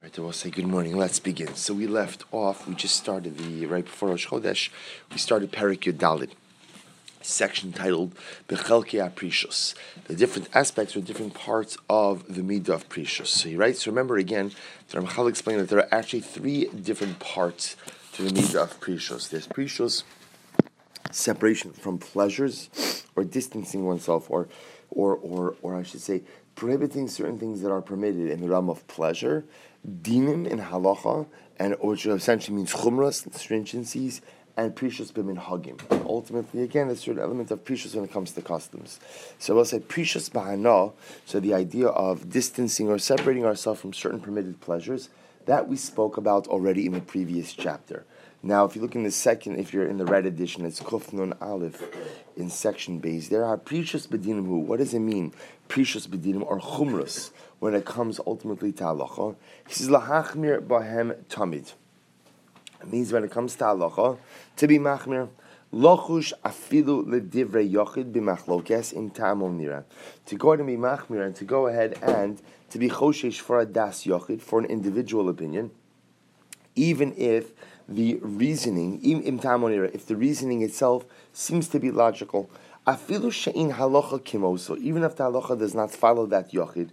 Right, I will say good morning. Let's begin. So we left off. We just started right before Rosh Chodesh. We started Perek Yud Daled, section titled Bechelkei HaPrishus, the different aspects or different parts of the midah of prishus. So he writes. Remember again, the Ramchal explained that there are actually three different parts to the midah of prishus. There's prishus, separation from pleasures, or distancing oneself, or I should say, prohibiting certain things that are permitted in the realm of pleasure, dinim in halacha, and which essentially means chumras, stringencies, and prishus b'minhagim. And ultimately, again, a certain element of prishus when it comes to customs. So we'll say prishus b'hana, so the idea of distancing or separating ourselves from certain permitted pleasures, that we spoke about already in the previous chapter. Now, if you look in the second, if you're in the red edition, it's Kuf Nun Aleph in section base. There are prishus b'dinim. What does it mean, prishus b'dinim, or chumras, when it comes ultimately to halacha? He says, lahachmir bahem tamid. It means when it comes to halacha, to be machmir, lochush afilu ledivrei yochid b'machlokes in ta'amol nira. To go ahead and be machmir, and to go ahead and to be choshesh for a das yochid, for an individual opinion, even if the reasoning, if the reasoning itself seems to be logical, afilu she'in halacha kimoso, even if the halacha does not follow that yochid,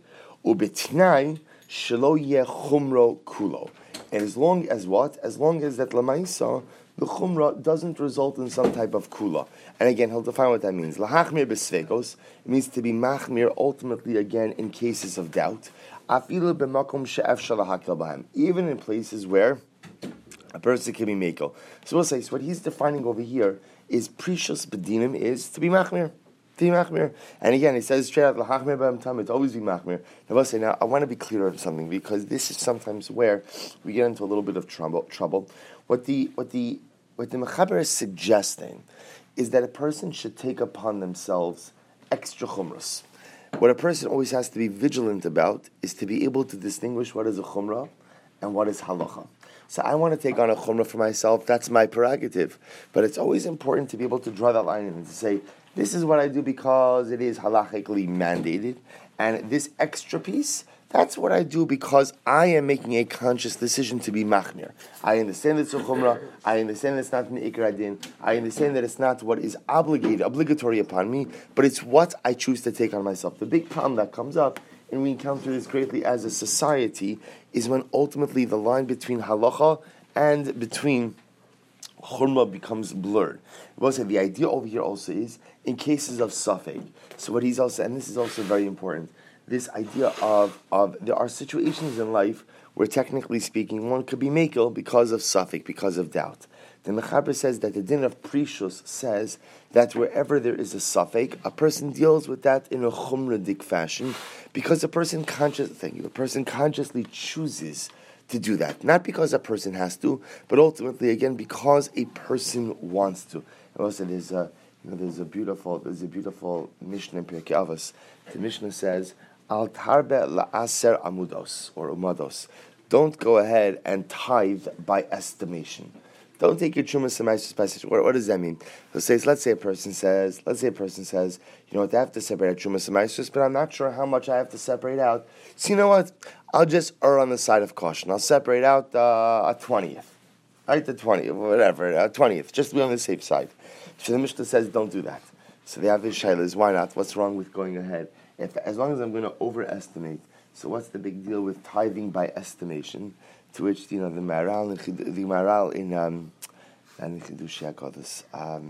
ubetnai shelo yeh chumro kulo, and as long as what? As long as that lamaisa, the chumra doesn't result in some type of kula. And again, he'll define what that means. Lahachmir besvegos, it means to be machmir ultimately again in cases of doubt. Afilu b'makom she'ef shalahakil b'hem, even in places where a person can be mekel. So we'll say, so what he's defining over here is prishus b'dinim is to be machmir. To be machmir. And again, he says straight out, l'hachmir b'am tam, it's always be machmir. Now we'll say, now I want to be clear on something, because this is sometimes where we get into a little bit of trouble. What the Mechaber is suggesting is that a person should take upon themselves extra chumras. What a person always has to be vigilant about is to be able to distinguish what is a chumrah and what is halacha. So I want to take on a chumrah for myself, that's my prerogative. But it's always important to be able to draw that line and to say, this is what I do because it is halachically mandated, and this extra piece, that's what I do because I am making a conscious decision to be machmir. I understand it's a chumrah, I understand it's not an ikar adin, I understand that it's not what is obligatory upon me, but it's what I choose to take on myself. The big problem that comes up, and we encounter this greatly as a society, is when ultimately the line between halacha and between chumrah becomes blurred. We'll say the idea over here also is in cases of safek. So what he's also, and this is also very important, this idea of there are situations in life where technically speaking one could be mekel because of safek, because of doubt. The Mechaber says that the din of prishus says that wherever there is a safek, a person deals with that in a chumradik fashion, because a person consciously chooses to do that, not because a person has to, but ultimately again because a person wants to. And also, there's a beautiful Mishnah in Pirkei Avos. The Mishnah says, "Al tarbe la'aser amudos or umados." Don't go ahead and tithe by estimation. Don't take your trumas and ma'asos by estimation. What does that mean? Let's say a person says, you know what, I have to separate out trumas and ma'asos, but I'm not sure how much I have to separate out. So you know what? I'll just err on the side of caution. I'll separate out a 20th. Right, the 20th, whatever, 20th, just to be on the safe side. So the Mishnah says, don't do that. So the obvious shaila is, why not? What's wrong with going ahead? As long as I'm going to overestimate, so what's the big deal with tithing by estimation? To which, the Maral in Chidushei HaKodesh, I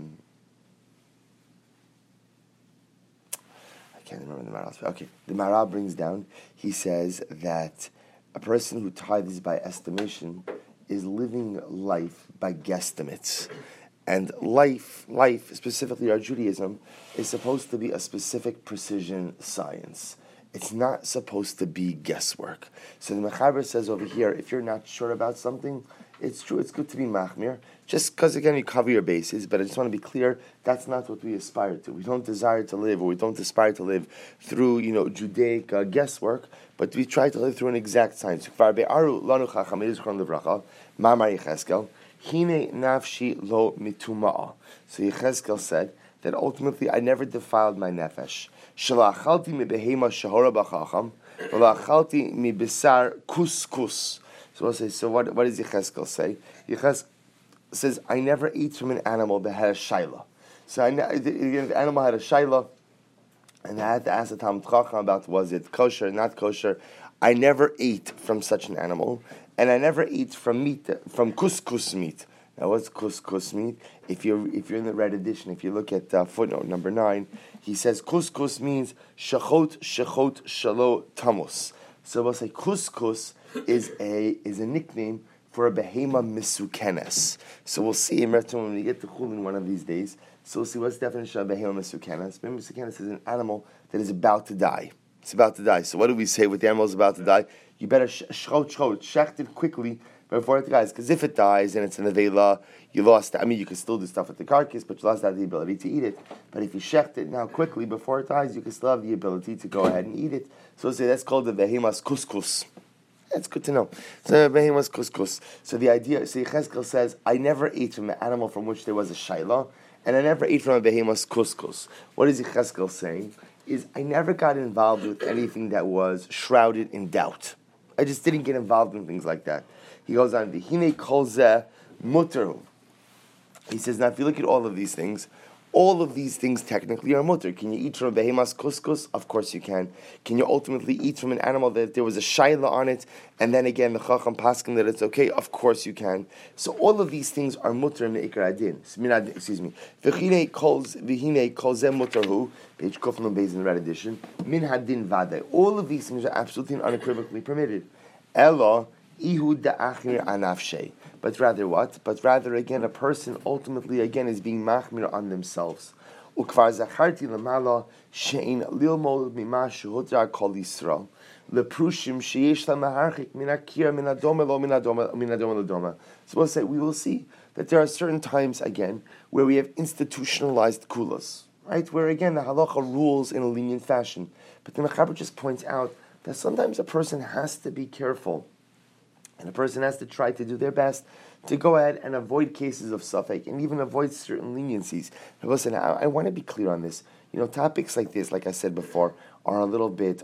can't remember the Maral. Okay, the Maral brings down, he says that a person who tithes by estimation is living life by guesstimates. And life, specifically our Judaism, is supposed to be a specific precision science. It's not supposed to be guesswork. So the Mechaber says over here, if you're not sure about something, it's true, it's good to be machmir, just because, again, you cover your bases, but I just want to be clear, that's not what we aspire to. We don't desire to live, or we don't aspire to live through, Judaic guesswork, but we try to live through an exact science. Hine nafshi lo mituma'ah. So Yechezkel said that ultimately I never defiled my nefesh. Shalachalti mi behema shahora b'chacham, v'lachalti mi besar kus. So we'll say, so what does Yechezkel say? Yechezkel says, I never ate from an animal that had a shaila. So the animal had a shaila, and I had to ask the Talmud Chacham about, was it kosher, not kosher. I never ate from such an animal, and I never ate from meat, from couscous meat. Now, what's couscous meat? If you're in the red edition, if you look at footnote number 9, he says couscous means shechot shalo tamus. So we'll say couscous is a nickname for a behema misukenes. So we'll see in Merton when we get to Chulin one of these days. So we'll see what's the definition of behema misukenes. Behema misukenes is an animal that is about to die. It's about to die. So what do we say with the animal is about to die? You better shecht it quickly before it dies. Because if it dies and it's in the vela, you lost. I mean, you can still do stuff with the carcass, but you lost out the ability to eat it. But if you shecht it now quickly before it dies, you can still have the ability to go ahead and eat it. So we'll say that's called the behemas couscous. That's good to know. So behemas couscous. So the idea, so Yechezkel says, I never ate from an animal from which there was a shayla, and I never ate from a behemas couscous. What is Yechezkel saying? Is I never got involved with anything that was shrouded in doubt. I just didn't get involved in things like that. He goes on, V'hinei kol zeh muteru. He says, now if you look at all of these things technically are mutter. Can you eat from a behemas couscous? Of course you can. Can you ultimately eat from an animal that there was a shayla on it, and then again the chacham paskin that it's okay? Of course you can. So all of these things are mutter in the ikar adin. Excuse me. V'hinei kol zeh muterhu. Page Kuf Nun Beis in the red edition. Min hadin vade. All of these things are absolutely and unequivocally permitted. Ella ihu da'achmir anafshe. But rather what? But rather again, a person ultimately again is being machmir on themselves. Ukvar zacharti lemala shein lilmol mima shehutra kol Yisrael leprushim sheyesh lamaharchik min akir min adoma lo min adoma ledoma. So we will see that there are certain times again where we have institutionalized kulas. Right, where again the halacha rules in a lenient fashion, but the Mechaber just points out that sometimes a person has to be careful, and a person has to try to do their best to go ahead and avoid cases of suffix and even avoid certain leniencies. Now listen, I want to be clear on this. Topics like this, like I said before, are a little bit,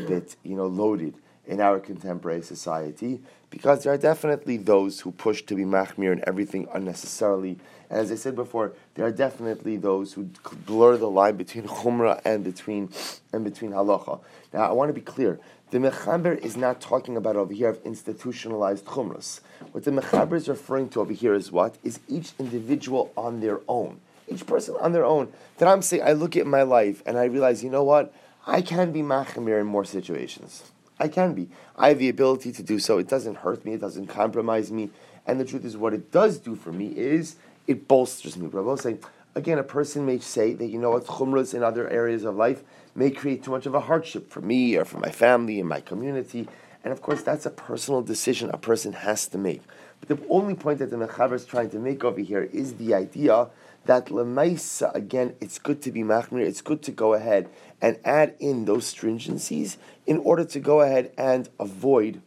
loaded in our contemporary society, because there are definitely those who push to be machmir and everything unnecessarily. And as I said before, there are definitely those who blur the line between chumrah and between halacha. Now, I want to be clear. The Mechaber is not talking about over here of institutionalized chumras. What the Mechaber is referring to over here is what? Is each individual on their own. Each person on their own. That I'm saying, I look at my life and I realize, you know what? I can be machmir in more situations. I can be. I have the ability to do so. It doesn't hurt me. It doesn't compromise me. And the truth is, what it does do for me is it bolsters me. But I will say, again, a person may say that, chumras in other areas of life may create too much of a hardship for me or for my family and my community. And of course, that's a personal decision a person has to make. But the only point that the Mechaber is trying to make over here is the idea that lemaisa, again, it's good to be machmir, it's good to go ahead and add in those stringencies in order to go ahead and avoid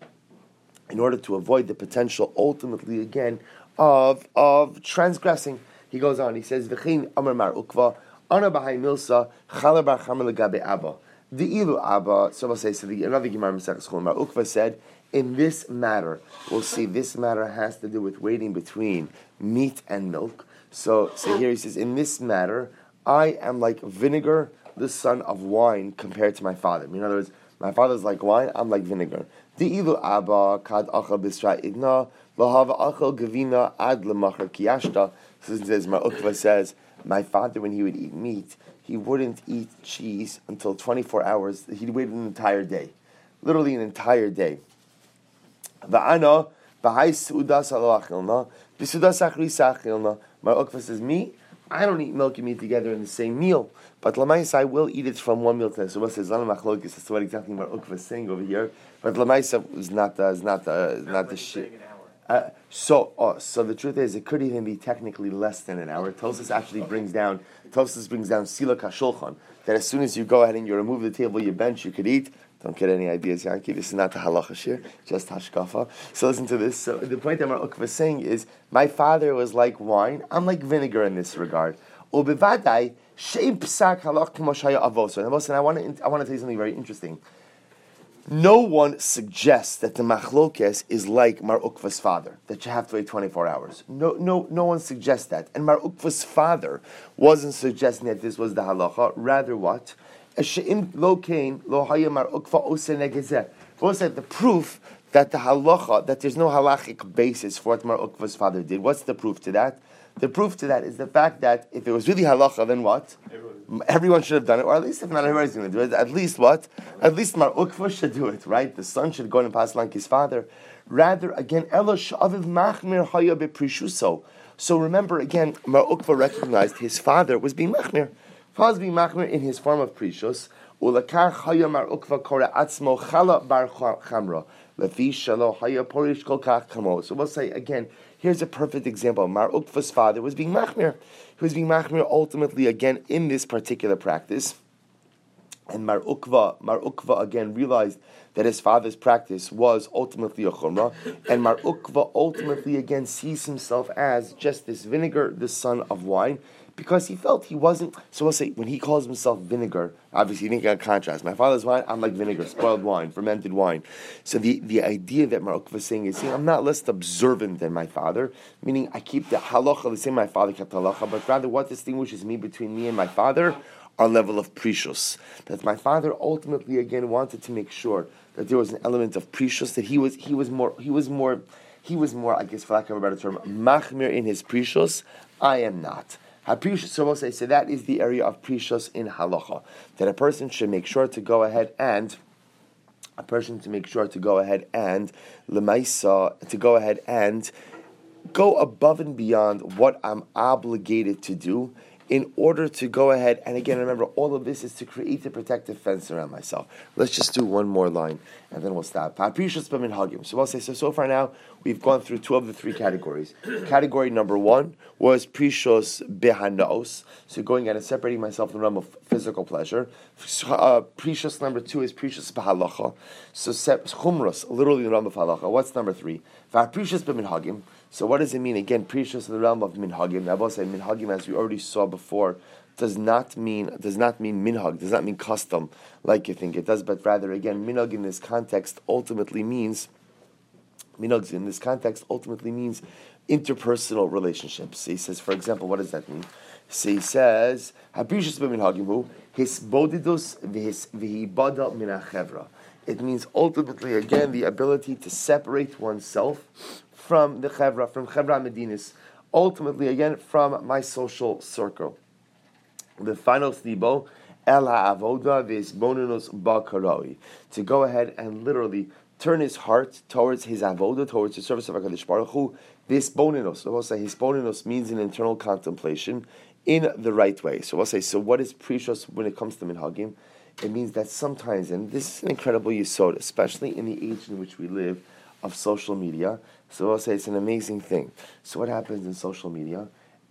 the potential, ultimately, again, of transgressing. He goes on, he says, V'chein amar mar ukva, ana b'hai milsa, chala bar chama legabe abba. The ilu abba, so another Gemara Maseches Chulin, Mar Ukva said, in this matter, we'll see this matter has to do with waiting between meat and milk. So here he says, in this matter, I am like vinegar, the son of wine, compared to my father. In other words, my father's like wine, I'm like vinegar. Di'ilu abba kad achal bisra idna lahava achal gavina ad lemachar kiyashta. So it says, Ma'ukva says, my father, when he would eat meat, he wouldn't eat cheese until 24 hours. He'd wait an entire day. Literally an entire day. Va'ana b'hai su'udas alo achilna b'su'udas achri sa'achilna. Ma'ukva says, me, I don't eat milk and meat together in the same meal, but Lamais, I will eat it from one meal to the next. So what says Lana Machlokes? That's what exactly what Ukva is saying over here. But Lamais is not the shit. So the truth is, it could even be technically less than an hour. Tosfos actually brings down Sila Kashulchan, that as soon as you go ahead and you remove the table, you bench, you could eat. Don't get any ideas, Yankee. This is not the halacha shir, just hashkafa. So listen to this. So the point that Mar Ukva is saying is, my father was like wine. I'm like vinegar in this regard. Ubivadai sheim psak halach k'moshaya avoso. And I want to tell you something very interesting. No one suggests that the machlokes is like Mar Ukva's father, that you have to wait 24 hours. No one suggests that. And Mar Ukva's father wasn't suggesting that this was the halacha. Rather what? The proof that the halacha, that there's no halachic basis for what Mar Ukva's father did. What's the proof to that? The proof to that is the fact that if it was really halacha, then what? Everyone should have done it, or at least if not everybody's going to do it, at least what? At least Mar Ukva should do it, right? The son should go and pass like his father. Rather, again, Elosh Aviv Machmir Haya Beprishuso. So remember, again, Mar Ukva recognized his father was being Machmir. Father was being Machmir in his form of Prishus. Ulakar Haya Mar Ukva Kore Atzmo Chala Bar Chamra. Lefi Shalo Haya Porish Kol Kach Kamo. So we'll say again, here's a perfect example. Mar Ukva's father was being Machmir. He was being Machmir ultimately, again, in this particular practice. And Mar Ukva again realized that his father's practice was ultimately a chumrah. And Mar Ukva ultimately again sees himself as just this vinegar, the son of wine, because he felt he wasn't. So we'll say, when he calls himself vinegar, obviously he didn't get a contrast. My father's wine, I'm like vinegar, spoiled wine, fermented wine. So the idea that Mar Ukva is saying is, I'm not less observant than my father, meaning I keep the halacha the same my father kept halacha, but rather what distinguishes me between me and my father, our level of precious. That my father ultimately again wanted to make sure that there was an element of precious, that he was more, I guess for lack of a better term, machmir in his precious. I am not. So we'll say, so that is the area of precious in halacha, that a person should make sure to go ahead and go above and beyond what I'm obligated to do in order to go ahead, and again, remember, all of this is to create a protective fence around myself. Let's just do one more line, and then we'll stop. So we'll say, so far now, we've gone through two of the three categories. Category number one was precious behanaos, so going out and separating myself in the realm of physical pleasure. Precious number two is precious behalacha, so chumros, literally in the realm of halacha. What's number three? Precious beminhagim. So what does it mean? Again, precious in the realm of minhagim. Now, I will say minhagim, as we already saw before, does not mean minhag, does not mean custom, like you think it does, but rather, again, minhag in this context ultimately means interpersonal relationships. So he says, for example, what does that mean? So he says, precious beminhagimu, hisbodidus v'hibada min hachevra. It means ultimately, again, the ability to separate oneself from the chevra, from chevra medinis, ultimately, again, from my social circle. The final stibo, el ha'avoda v'isbonenus ba'karoi, to go ahead and literally turn his heart towards his avoda, towards the service of HaKadosh Baruch Hu. This bonenos, so we'll say his bonenos means an internal contemplation in the right way. So we'll say, so what is precious when it comes to minhagim? It means that sometimes, and this is an incredible yesod, especially in the age in which we live, of social media. So I'll say it's an amazing thing. So what happens in social media?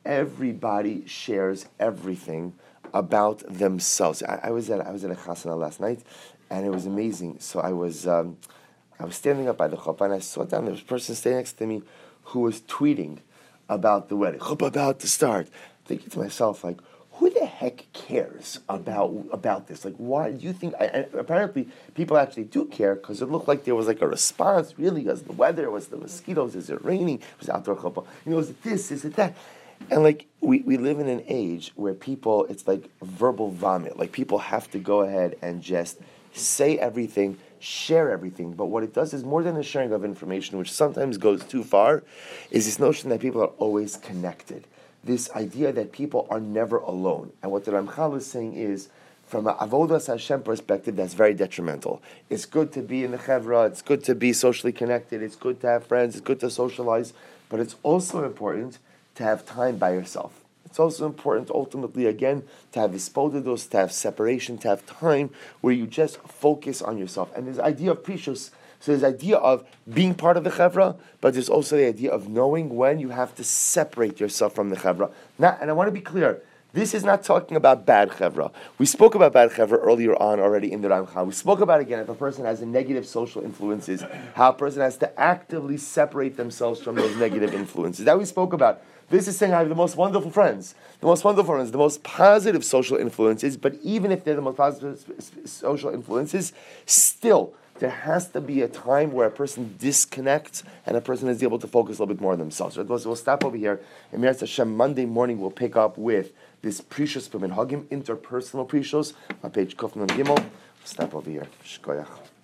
Everybody shares everything about themselves. I was at a chasana last night, and it was amazing. So I was standing up by the chuppah, and I saw down there was a person standing next to me who was tweeting about the wedding. Chuppah about to start. Thinking to myself, like, who the heck cares about this? Like, why do you think? Apparently, people actually do care because it looked like there was like a response. Really, was the weather? Was the mosquitoes? Is it raining? It was outdoor chuppah. Was it this? Is it that? And like we live in an age where people, it's like verbal vomit. Like people have to go ahead and just say everything, share everything. But what it does is more than the sharing of information, which sometimes goes too far, is this notion that people are always connected. This idea that people are never alone. And what the Ramchal is saying is, from an Avodas Hashem perspective, that's very detrimental. It's good to be in the Chevra, it's good to be socially connected, it's good to have friends, it's good to socialize, but it's also important to have time by yourself. It's also important, ultimately, again, to have ispodidos, to have separation, to have time where you just focus on yourself. And this idea of precious, so there's the idea of being part of the chevra, but there's also the idea of knowing when you have to separate yourself from the chevra. Now, and I want to be clear, this is not talking about bad chevra. We spoke about bad chevra earlier on already in the Ramchal. We spoke about, again, if a person has a negative social influences, how a person has to actively separate themselves from those negative influences. That we spoke about. This is saying I have the most wonderful friends, the most positive social influences, but even if they're the most positive social influences, still, there has to be a time where a person disconnects and a person is able to focus a little bit more on themselves. So we'll stop over here. And Meretz Hashem, Monday morning we'll pick up with this Prishus B'Minhagim, interpersonal Prishus, on page Kuf Nun Gimel. We'll stop over here. Shkoyach.